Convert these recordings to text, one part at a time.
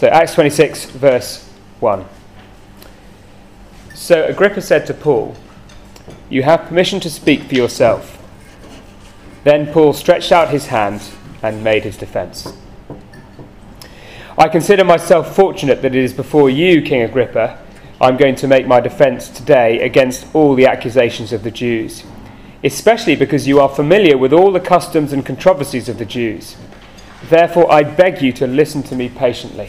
So Acts 26, verse 1. So Agrippa said to Paul, "You have permission to speak for yourself." Then Paul stretched out his hand and made his defence. "I consider myself fortunate that it is before you, King Agrippa, I'm going to make my defence today against all the accusations of the Jews, especially because you are familiar with all the customs and controversies of the Jews. Therefore, I beg you to listen to me patiently.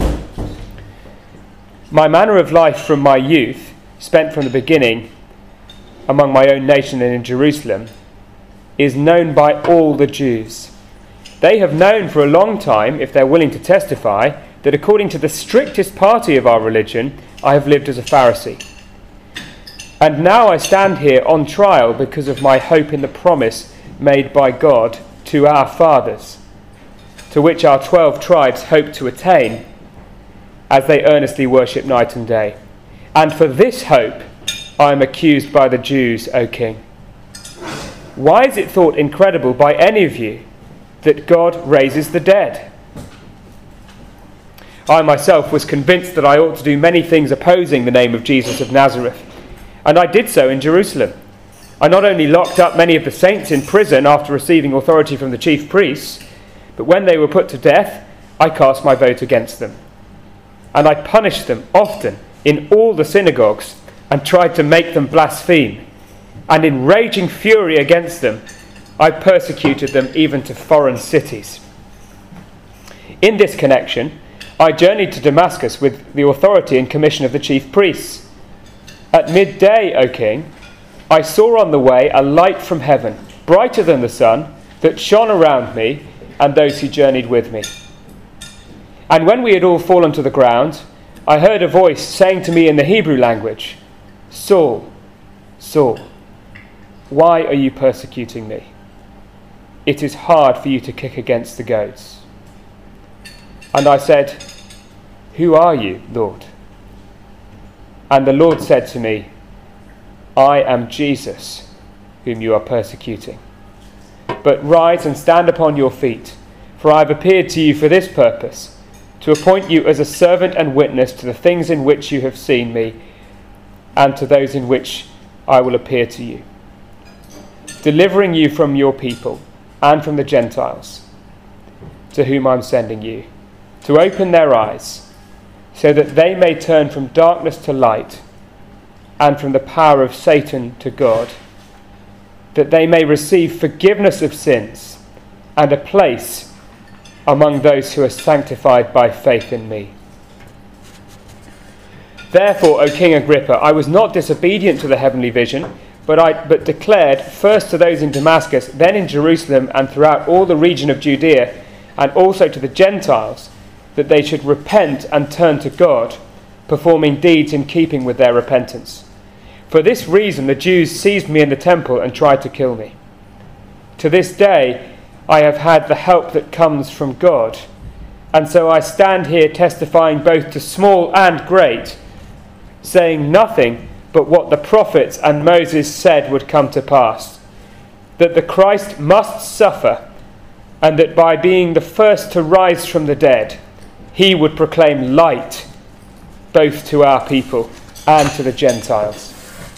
My manner of life from my youth, spent from the beginning among my own nation and in Jerusalem, is known by all the Jews. They have known for a long time, if they're willing to testify, that according to the strictest party of our religion, I have lived as a Pharisee. And now I stand here on trial because of my hope in the promise made by God to our fathers, to which our 12 tribes hope to attain, as they earnestly worship night and day. And for this hope I am accused by the Jews, O King. Why is it thought incredible by any of you that God raises the dead? I myself was convinced that I ought to do many things opposing the name of Jesus of Nazareth, and I did so in Jerusalem. I not only locked up many of the saints in prison after receiving authority from the chief priests, but when they were put to death, I cast my vote against them. And I punished them often in all the synagogues and tried to make them blaspheme. And in raging fury against them, I persecuted them even to foreign cities. In this connection, I journeyed to Damascus with the authority and commission of the chief priests. At midday, O King, I saw on the way a light from heaven, brighter than the sun, that shone around me and those who journeyed with me. And when we had all fallen to the ground, I heard a voice saying to me in the Hebrew language, 'Saul, Saul, why are you persecuting me? It is hard for you to kick against the goads.' And I said, 'Who are you, Lord?' And the Lord said to me, 'I am Jesus, whom you are persecuting. But rise and stand upon your feet, for I have appeared to you for this purpose, to appoint you as a servant and witness to the things in which you have seen me, and to those in which I will appear to you, delivering you from your people and from the Gentiles, to whom I am sending you, to open their eyes, so that they may turn from darkness to light, and from the power of Satan to God, that they may receive forgiveness of sins and a place among those who are sanctified by faith in me. Therefore, O King Agrippa, I was not disobedient to the heavenly vision, but declared first to those in Damascus, then in Jerusalem and throughout all the region of Judea, and also to the Gentiles, that they should repent and turn to God, performing deeds in keeping with their repentance. For this reason the Jews seized me in the temple and tried to kill me. To this day I have had the help that comes from God, and so I stand here testifying both to small and great, saying nothing but what the prophets and Moses said would come to pass, that the Christ must suffer, and that by being the first to rise from the dead, he would proclaim light both to our people and to the Gentiles.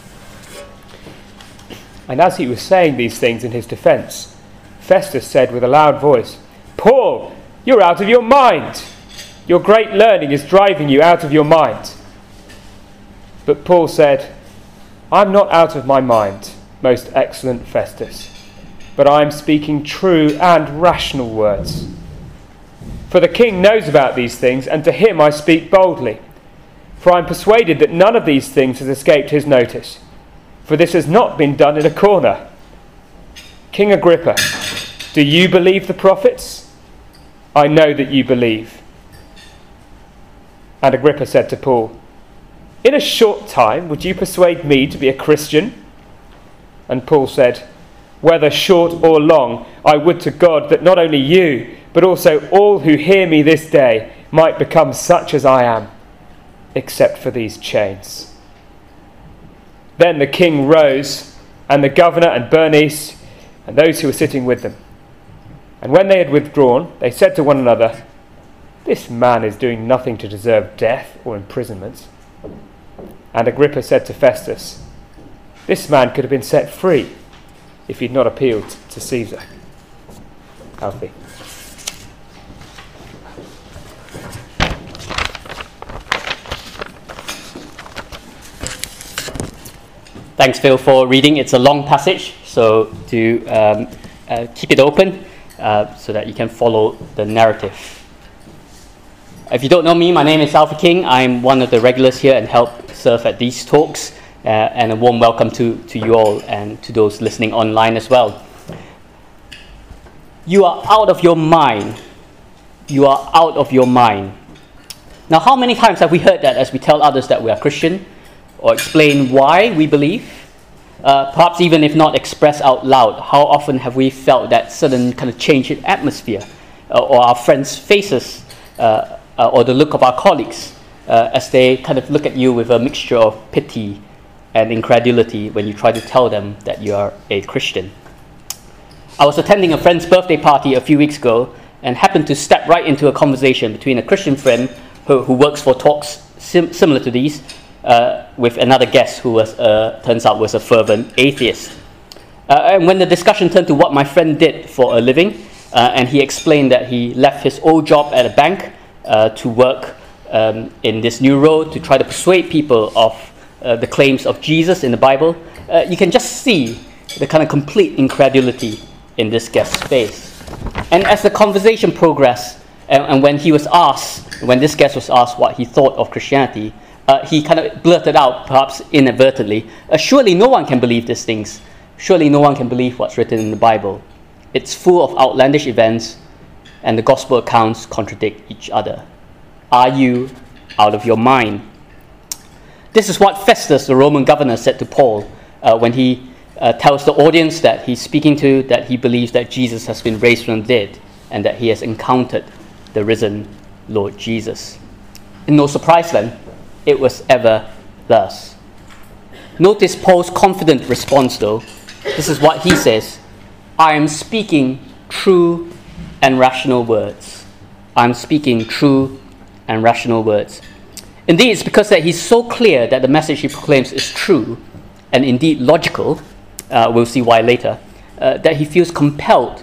And as he was saying these things in his defence, Festus said with a loud voice, "Paul, you're out of your mind. Your great learning is driving you out of your mind." But Paul said, "I'm not out of my mind, most excellent Festus, but I am speaking true and rational words. For the king knows about these things, and to him I speak boldly. For I am persuaded that none of these things has escaped his notice, for this has not been done in a corner. King Agrippa, do you believe the prophets? I know that you believe." And Agrippa said to Paul, "In a short time would you persuade me to be a Christian?" And Paul said, "Whether short or long, I would to God that not only you, but also all who hear me this day might become such as I am, except for these chains." Then the king rose, and the governor and Bernice, and those who were sitting with them. And when they had withdrawn, they said to one another, "This man is doing nothing to deserve death or imprisonment." And Agrippa said to Festus, "This man could have been set free if he'd not appealed to Caesar." Alfie. Thanks, Phil, for reading. It's a long passage, so do keep it open so that you can follow the narrative. If you don't know me, my name is Alfie King. I'm one of the regulars here and help serve at these talks. And a warm welcome to you all and to those listening online as well. You are out of your mind. You are out of your mind. Now, how many times have we heard that as we tell others that we are Christian, or explain why we believe? Perhaps even if not expressed out loud, how often have we felt that sudden kind of change in atmosphere, or our friends' faces, or the look of our colleagues as they kind of look at you with a mixture of pity and incredulity when you try to tell them that you are a Christian? I was attending a friend's birthday party a few weeks ago and happened to step right into a conversation between a Christian friend who works for talks similar to these with another guest who was turns out was a fervent atheist. And when the discussion turned to what my friend did for a living, and he explained that he left his old job at a bank to work in this new role to try to persuade people of the claims of Jesus in the Bible, you can just see the kind of complete incredulity in this guest's face. And as the conversation progressed, and when this guest was asked what he thought of Christianity, he kind of blurted out, perhaps inadvertently, "Surely no one can believe these things. Surely no one can believe what's written in the Bible. It's full of outlandish events, and the gospel accounts contradict each other. Are you out of your mind?" This is what Festus, the Roman governor, said to Paul when he tells the audience that he's speaking to that he believes that Jesus has been raised from the dead and that he has encountered the risen Lord Jesus. And no surprise then, it was ever thus. Notice Paul's confident response though. This is what he says: "I am speaking true and rational words." I'm speaking true and rational words. Indeed, it's because that he's so clear that the message he proclaims is true and indeed logical, we'll see why later, that he feels compelled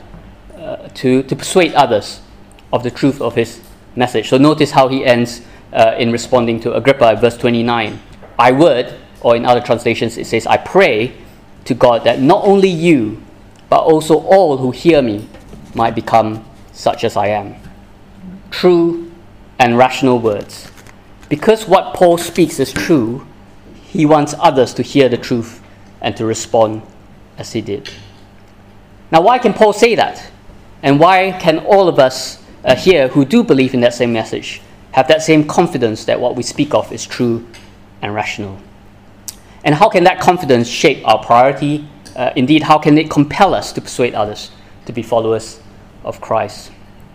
to persuade others of the truth of his message. So notice how he ends in responding to Agrippa at verse 29. "I would," or in other translations it says, "I pray to God that not only you, but also all who hear me might become such as I am." True and rational words. Because what Paul speaks is true, he wants others to hear the truth and to respond as he did. Now, why can Paul say that? And why can all of us here who do believe in that same message have that same confidence that what we speak of is true and rational? And how can that confidence shape our priority? Indeed, how can it compel us to persuade others to be followers of Christ?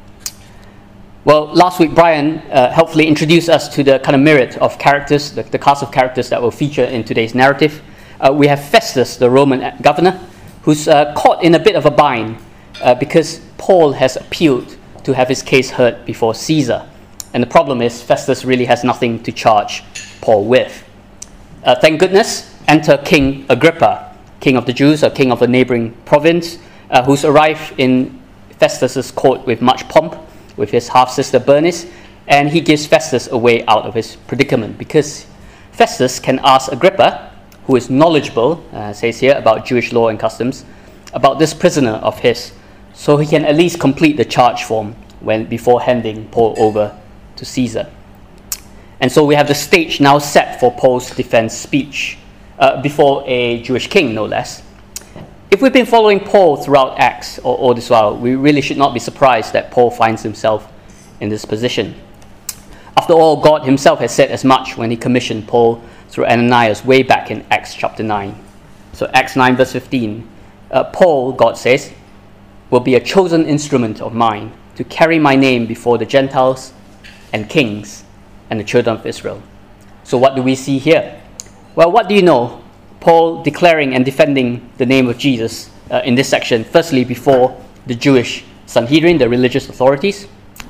Well, last week Brian helpfully introduced us to the kind of myriad of characters, the cast of characters that will feature in today's narrative. We have Festus, the Roman governor, who's caught in a bit of a bind because Paul has appealed to have his case heard before Caesar. And the problem is Festus really has nothing to charge Paul with. Thank goodness, enter King Agrippa, king of the Jews, or king of a neighboring province, who's arrived in Festus's court with much pomp, with his half-sister Bernice, and he gives Festus a way out of his predicament because Festus can ask Agrippa, who is knowledgeable, says here, about Jewish law and customs, about this prisoner of his, so he can at least complete the charge form before handing Paul over to Caesar. And so we have the stage now set for Paul's defense speech before a Jewish king, no less. If we've been following Paul throughout Acts or all this while, we really should not be surprised that Paul finds himself in this position. After all, God himself has said as much when he commissioned Paul through Ananias way back in Acts chapter 9. So Acts 9 verse 15, Paul, God says, will be a chosen instrument of mine to carry my name before the Gentiles and kings and the children of Israel. So what do we see here? Well, what do you know? Paul declaring and defending the name of Jesus in this section, firstly before the Jewish Sanhedrin, the religious authorities,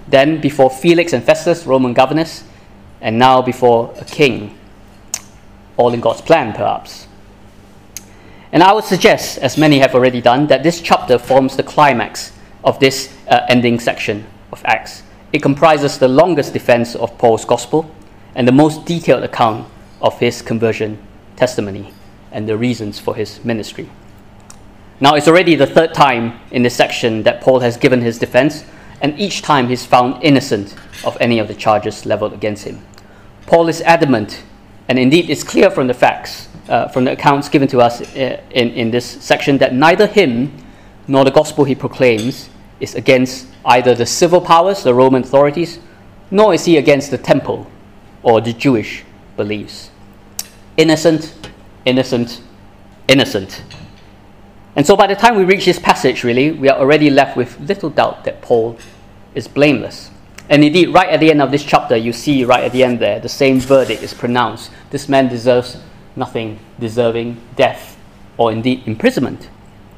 then before Felix and Festus, Roman governors, and now before a king, all in God's plan, perhaps. And I would suggest, as many have already done, that this chapter forms the climax of this ending section of Acts. It comprises the longest defense of Paul's gospel and the most detailed account of his conversion testimony and the reasons for his ministry. Now, it's already the third time in this section that Paul has given his defense, and each time he's found innocent of any of the charges leveled against him. Paul is adamant, and indeed it's clear from the facts, from the accounts given to us in this section, that neither him nor the gospel he proclaims is against either the civil powers, the Roman authorities, nor is he against the temple or the Jewish beliefs. Innocent, innocent, innocent. And so by the time we reach this passage, really, we are already left with little doubt that Paul is blameless. And indeed, right at the end of this chapter, you see right at the end there, the same verdict is pronounced. This man deserves nothing, deserving death or indeed imprisonment.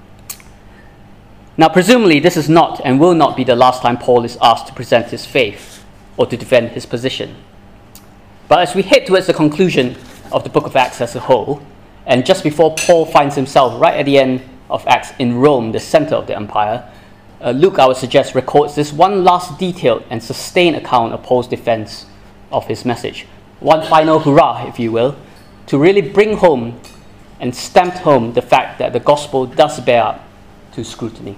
Now, presumably, this is not and will not be the last time Paul is asked to present his faith or to defend his position. But as we head towards the conclusion of the book of Acts as a whole, and just before Paul finds himself right at the end of Acts in Rome, the center of the empire, Luke, I would suggest, records this one last detailed and sustained account of Paul's defense of his message. One final hurrah, if you will, to really bring home and stamp home the fact that the gospel does bear up to scrutiny.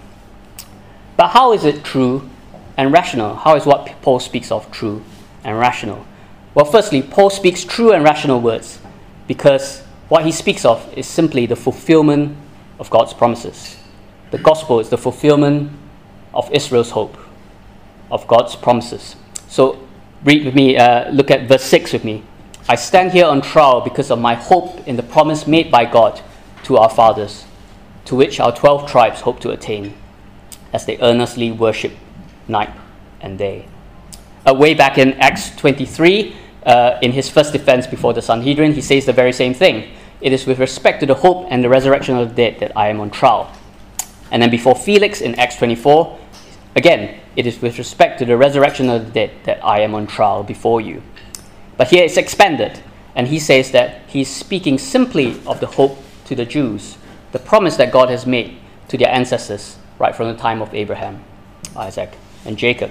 But how is it true and rational? How is what Paul speaks of true and rational? Well, firstly, Paul speaks true and rational words because what he speaks of is simply the fulfillment of God's promises. The gospel is the fulfillment of Israel's hope, of God's promises. So read with me, look at verse 6 with me. I stand here on trial because of my hope in the promise made by God to our fathers, to which our 12 tribes hope to attain, as they earnestly worship night and day. Way back in Acts 23, in his first defense before the Sanhedrin, he says the very same thing. It is with respect to the hope and the resurrection of the dead that I am on trial. And then before Felix in Acts 24, again, it is with respect to the resurrection of the dead that I am on trial before you. But here it's expanded, and he says that he's speaking simply of the hope to the Jews, the promise that God has made to their ancestors right from the time of Abraham, Isaac, and Jacob.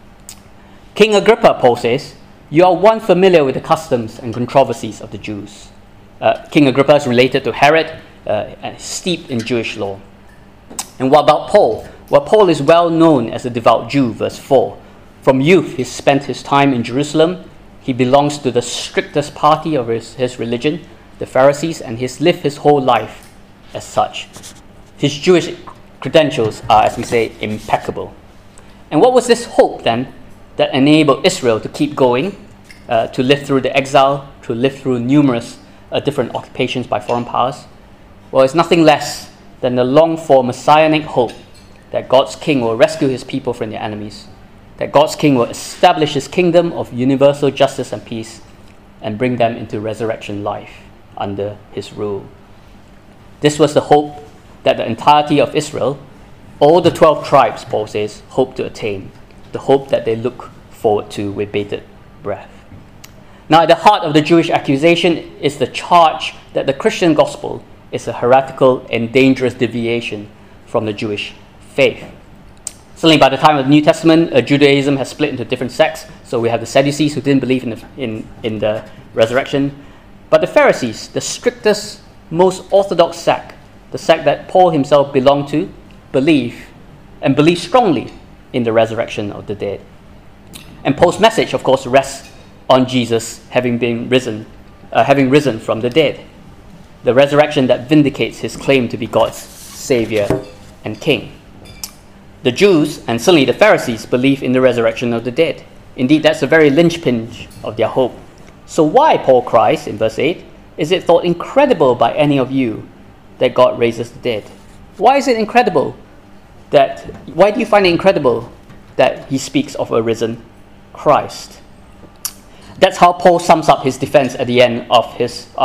King Agrippa, Paul says, you are one familiar with the customs and controversies of the Jews. King Agrippa is related to Herod, and steeped in Jewish law. And what about Paul? Well, Paul is well known as a devout Jew, verse 4. From youth, he spent his time in Jerusalem. He belongs to the strictest party of his religion, the Pharisees, and he's lived his whole life as such. His Jewish credentials are, as we say, impeccable. And what was this hope, then, that enabled Israel to keep going, to live through the exile, to live through numerous different occupations by foreign powers? Well, it's nothing less than the longed-for messianic hope that God's king will rescue his people from their enemies, that God's king will establish his kingdom of universal justice and peace and bring them into resurrection life under his rule. This was the hope that the entirety of Israel, all the 12 tribes, Paul says, hope to attain, the hope that they look forward to with bated breath. Now, at the heart of the Jewish accusation is the charge that the Christian gospel is a heretical and dangerous deviation from the Jewish faith. Certainly by the time of the New Testament, Judaism has split into different sects. So we have the Sadducees who didn't believe in the resurrection. But the Pharisees, the strictest, most orthodox sect, the sect that Paul himself belonged to, believe strongly in the resurrection of the dead. And Paul's message, of course, rests on Jesus having risen from the dead. The resurrection that vindicates his claim to be God's Savior and King. The Jews, and certainly the Pharisees, believe in the resurrection of the dead. Indeed, that's a very linchpin of their hope. So why, Paul cries in verse 8, is it thought incredible by any of you that God raises the dead? Why is it incredible? Why do you find it incredible that he speaks of a risen Christ? That's how Paul sums up his defense at the end of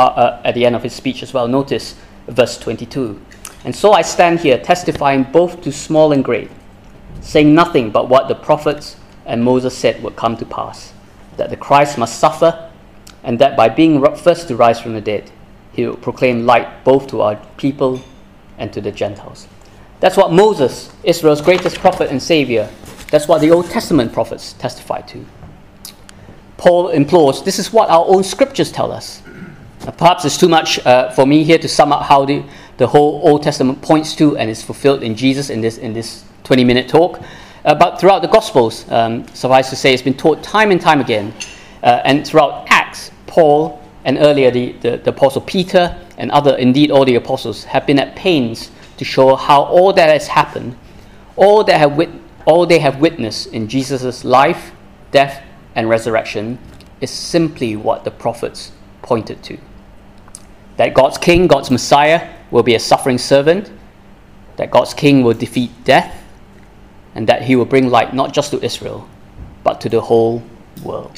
his speech as well. Notice verse 22. And so I stand here testifying both to small and great, saying nothing but what the prophets and Moses said would come to pass, that the Christ must suffer, and that by being first to rise from the dead, he will proclaim light both to our people and to the Gentiles. That's what Moses, Israel's greatest prophet and savior, that's what the Old Testament prophets testified to. Paul implores, this is what our own scriptures tell us. Perhaps it's too much for me here to sum up how the whole Old Testament points to and is fulfilled in Jesus in this 20-minute talk. But throughout the Gospels, suffice to say, it's been taught time and time again. And throughout Acts, Paul and earlier the Apostle Peter and indeed all the apostles have been at pains to show how all that has happened, all they have witnessed in Jesus' life, death, and resurrection is simply what the prophets pointed to. That God's King, God's Messiah, will be a suffering servant, that God's King will defeat death, and that he will bring light not just to Israel, but to the whole world.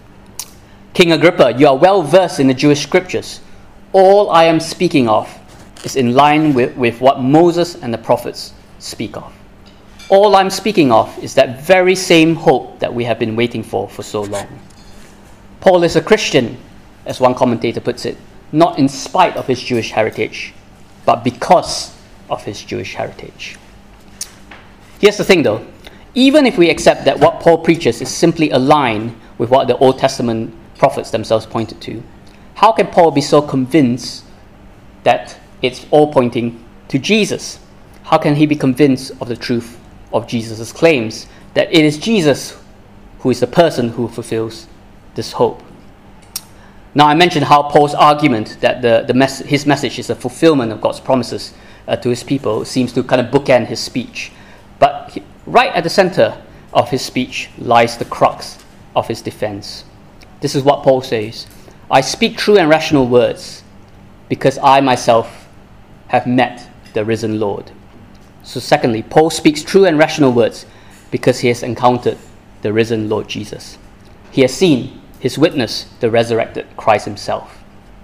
King Agrippa, you are well versed in the Jewish scriptures. All I am speaking of is in line with what Moses and the prophets speak of. All I'm speaking of is that very same hope that we have been waiting for so long. Paul is a Christian, as one commentator puts it, not in spite of his Jewish heritage, but because of his Jewish heritage. Here's the thing though, even if we accept that what Paul preaches is simply aligned with what the Old Testament prophets themselves pointed to, how can Paul be so convinced that it's all pointing to Jesus? How can he be convinced of the truth of Jesus' claims that it is Jesus who is the person who fulfills this hope? Now, I mentioned how Paul's argument that his message is a fulfillment of God's promises to his people seems to kind of bookend his speech. But right at the center of his speech lies the crux of his defense. This is what Paul says: I speak true and rational words because I myself have met the risen Lord. So secondly, Paul speaks true and rational words because he has encountered the risen Lord Jesus. He has seen, his witness, the resurrected Christ himself.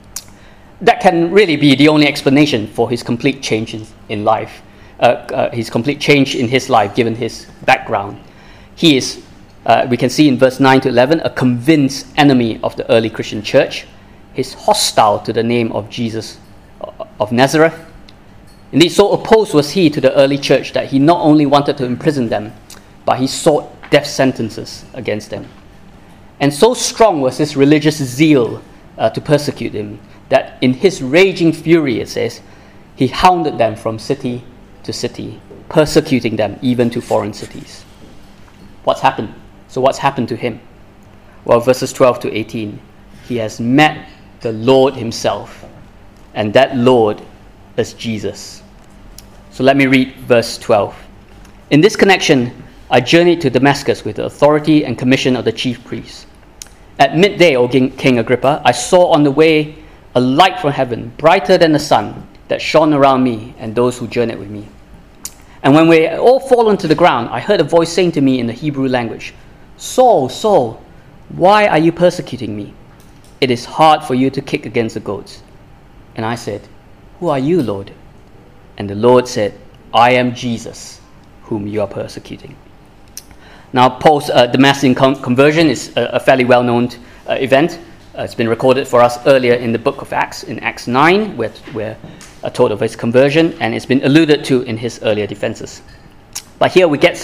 That can really be the only explanation for his complete change in life, his complete change in his life given his background. He is, we can see in verse 9 to 11, a convinced enemy of the early Christian church. He's hostile to the name of Jesus of Nazareth. Indeed, so opposed was he to the early church that he not only wanted to imprison them, but he sought death sentences against them. And so strong was his religious zeal to persecute him, that in his raging fury, it says, he hounded them from city to city, persecuting them even to foreign cities. What's happened? So what's happened to him? Well, verses 12 to 18, he has met the Lord himself, and that Lord is Jesus. So let me read verse 12. In this connection, I journeyed to Damascus with the authority and commission of the chief priests. At midday, O King Agrippa, I saw on the way a light from heaven, brighter than the sun, that shone around me and those who journeyed with me. And when we had all fallen to the ground, I heard a voice saying to me in the Hebrew language, Saul, Saul, why are you persecuting me? It is hard for you to kick against the goads. And I said, Who are you, Lord? And the Lord said, I am Jesus, whom you are persecuting. Now, Paul's Damascus conversion is a fairly well-known event. It's been recorded for us earlier in the book of Acts, in Acts 9, where we're told of his conversion, and it's been alluded to in his earlier defenses. But here we get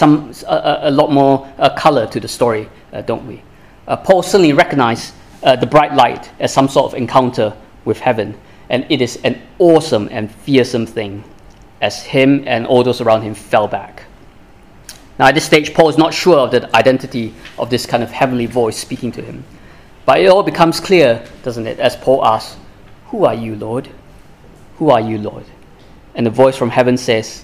a lot more color to the story, don't we? Paul certainly recognized the bright light as some sort of encounter with heaven, and it is an awesome and fearsome thing as him and all those around him fell back. Now at this stage, Paul is not sure of the identity of this kind of heavenly voice speaking to him. But it all becomes clear, doesn't it, as Paul asks, Who are you, Lord? Who are you, Lord? And the voice from heaven says,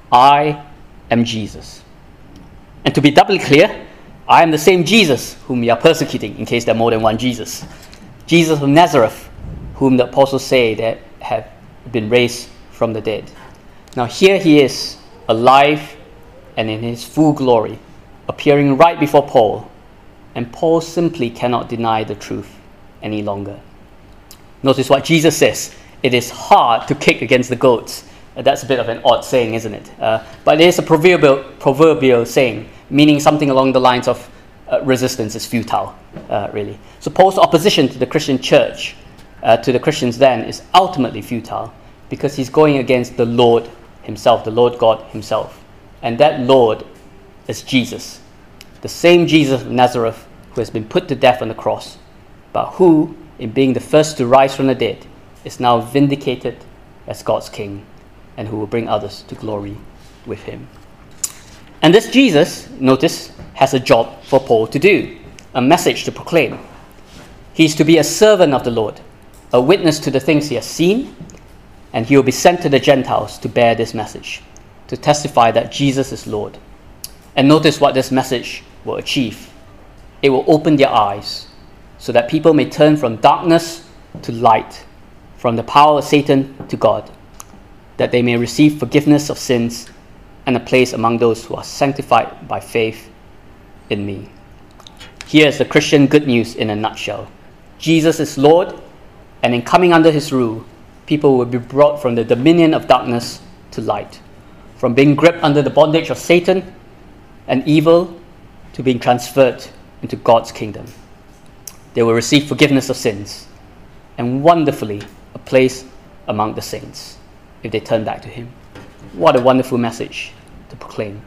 I am Jesus. And to be doubly clear, I am the same Jesus whom you are persecuting, in case there are more than one Jesus. Jesus of Nazareth, whom the apostles say that have been raised from the dead. Now here he is, alive and in his full glory, appearing right before Paul, and Paul simply cannot deny the truth any longer. Notice what Jesus says, it is hard to kick against the goads. That's a bit of an odd saying, isn't it? But it is a proverbial saying, meaning something along the lines of resistance is futile, really. So Paul's opposition to the Christian church, to the Christians then, is ultimately futile because he's going against the Lord himself, the Lord God himself. And that Lord is Jesus, the same Jesus of Nazareth who has been put to death on the cross, but who, in being the first to rise from the dead, is now vindicated as God's King, and who will bring others to glory with him. And this Jesus, notice, has a job for Paul to do, a message to proclaim. He's to be a servant of the Lord, a witness to the things he has seen, and he will be sent to the Gentiles to bear this message, to testify that Jesus is Lord. And notice what this message will achieve. It will open their eyes so that people may turn from darkness to light, from the power of Satan to God, that they may receive forgiveness of sins and a place among those who are sanctified by faith in me. Here is the Christian good news in a nutshell. Jesus is Lord, and in coming under his rule, people will be brought from the dominion of darkness to light, from being gripped under the bondage of Satan and evil to being transferred into God's kingdom. They will receive forgiveness of sins and, wonderfully, a place among the saints if they turn back to him. What a wonderful message to proclaim.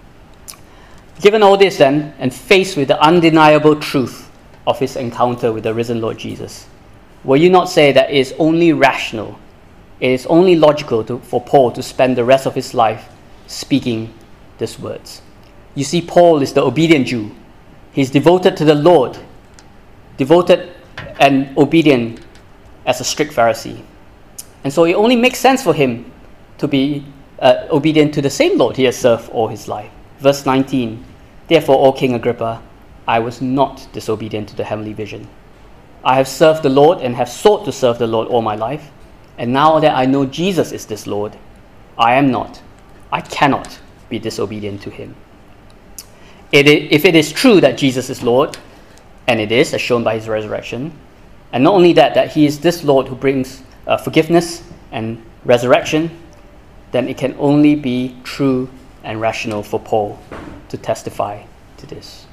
Given all this then, and faced with the undeniable truth of his encounter with the risen Lord Jesus, will you not say that it is only rational, it is only logical for Paul to spend the rest of his life speaking these words? You see, Paul is the obedient Jew. He's devoted to the Lord, devoted and obedient as a strict Pharisee. And so it only makes sense for him to be obedient to the same Lord he has served all his life. Verse 19, therefore, O King Agrippa, I was not disobedient to the heavenly vision. I have served the Lord and have sought to serve the Lord all my life. And now that I know Jesus is this Lord, I cannot be disobedient to him. If it is true that Jesus is Lord, and it is, as shown by his resurrection, and not only that he is this Lord who brings forgiveness and resurrection, then it can only be true and rational for Paul to testify to this.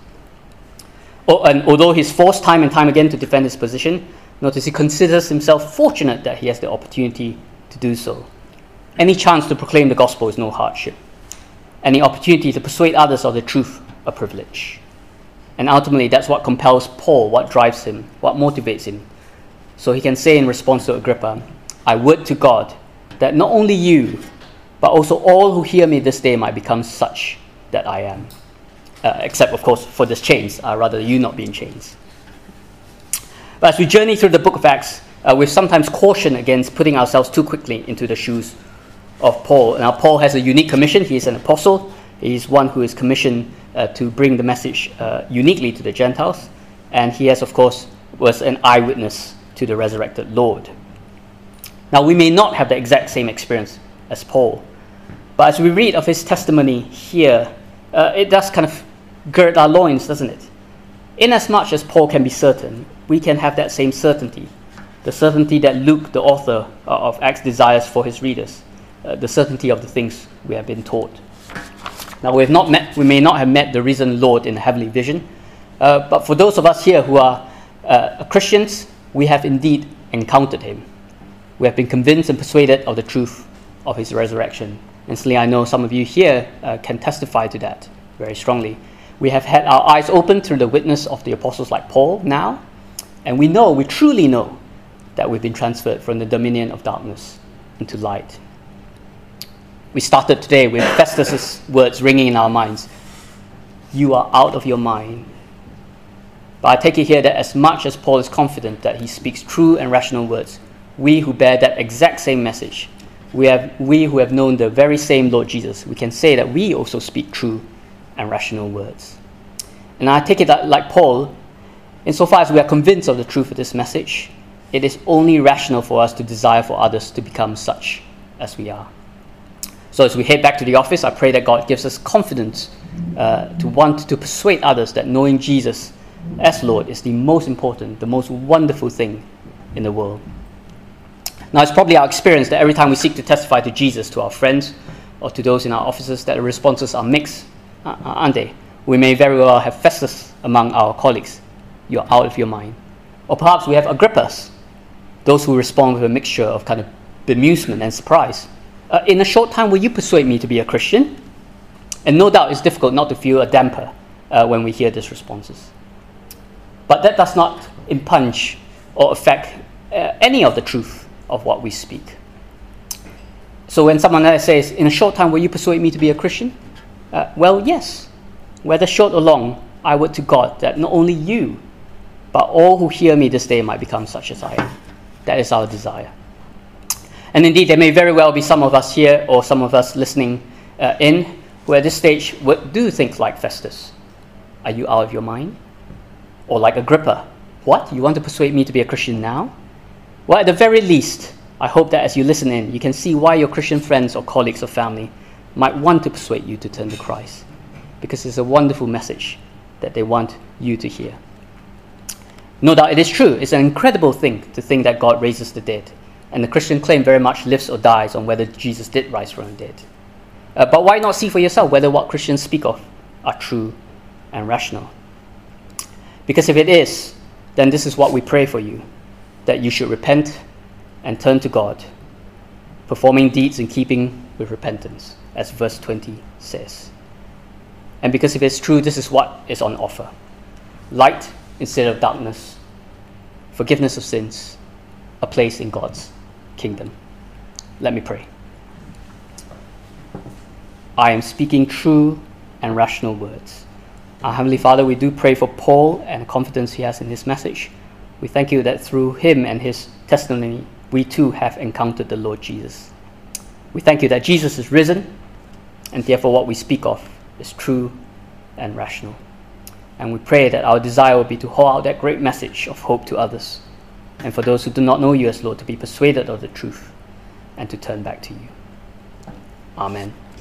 And although he's forced time and time again to defend his position, notice he considers himself fortunate that he has the opportunity to do so. Any chance to proclaim the gospel is no hardship. Any opportunity to persuade others of the truth, a privilege. And ultimately, that's what compels Paul, what drives him, what motivates him. So he can say in response to Agrippa, I would to God that not only you, but also all who hear me this day might become such that I am. Except, of course, for this chains, rather you not be in chains. But as we journey through the book of Acts, we've sometimes cautioned against putting ourselves too quickly into the shoes of Paul. Now, Paul has a unique commission. He is an apostle. He's one who is commissioned to bring the message uniquely to the Gentiles. And he has, of course, was an eyewitness to the resurrected Lord. Now, we may not have the exact same experience as Paul, but as we read of his testimony here, it does kind of gird our loins, doesn't it? Inasmuch as Paul can be certain, we can have that same certainty, the certainty that Luke, the author of Acts, desires for his readers, the certainty of the things we have been taught. Now, we may not have met the risen Lord in a heavenly vision, but for those of us here who are Christians, we have indeed encountered him. We have been convinced and persuaded of the truth of his resurrection. And certainly I know some of you here can testify to that very strongly. We have had our eyes opened through the witness of the apostles like Paul now, and we truly know that we've been transferred from the dominion of darkness into light. We started today with Festus's words ringing in our minds. You are out of your mind. But I take it here that as much as Paul is confident that he speaks true and rational words, we who bear that exact same message, we who have known the very same Lord Jesus, we can say that we also speak true and rational words. And I take it that, like Paul, insofar as we are convinced of the truth of this message, it is only rational for us to desire for others to become such as we are. So as we head back to the office, I pray that God gives us confidence to want to persuade others that knowing Jesus as Lord is the most important, the most wonderful thing in the world. Now, it's probably our experience that every time we seek to testify to Jesus to our friends or to those in our offices, that the responses are mixed, aren't they? We may very well have Festus among our colleagues. You're out of your mind. Or perhaps we have Agrippas, those who respond with a mixture of kind of bemusement and surprise. In a short time, will you persuade me to be a Christian? And no doubt it's difficult not to feel a damper when we hear these responses. But that does not impinge or affect any of the truth of what we speak. So when someone else says, in a short time, will you persuade me to be a Christian? Well, yes. Whether short or long, I would to God that not only you, but all who hear me this day might become such as I am. That is our desire. And indeed, there may very well be some of us here or some of us listening in who at this stage would do think like Festus. Are you out of your mind? Or like Agrippa, what? You want to persuade me to be a Christian now? Well, at the very least, I hope that as you listen in, you can see why your Christian friends or colleagues or family might want to persuade you to turn to Christ. Because it's a wonderful message that they want you to hear. No doubt it is true. It's an incredible thing to think that God raises the dead. And the Christian claim very much lives or dies on whether Jesus did rise from the dead. But why not see for yourself whether what Christians speak of are true and rational? Because if it is, then this is what we pray for you, that you should repent and turn to God, performing deeds in keeping with repentance, as verse 20 says. And because if it's true, this is what is on offer. Light instead of darkness, forgiveness of sins, a place in God's kingdom. Let me pray. I am speaking true and rational words. Our Heavenly Father, we do pray for Paul and the confidence he has in his message. We thank you that through him and his testimony, we too have encountered the Lord Jesus. We thank you that Jesus is risen, and therefore what we speak of is true and rational. And we pray that our desire will be to hold out that great message of hope to others, and for those who do not know you as Lord, to be persuaded of the truth and to turn back to you. Amen.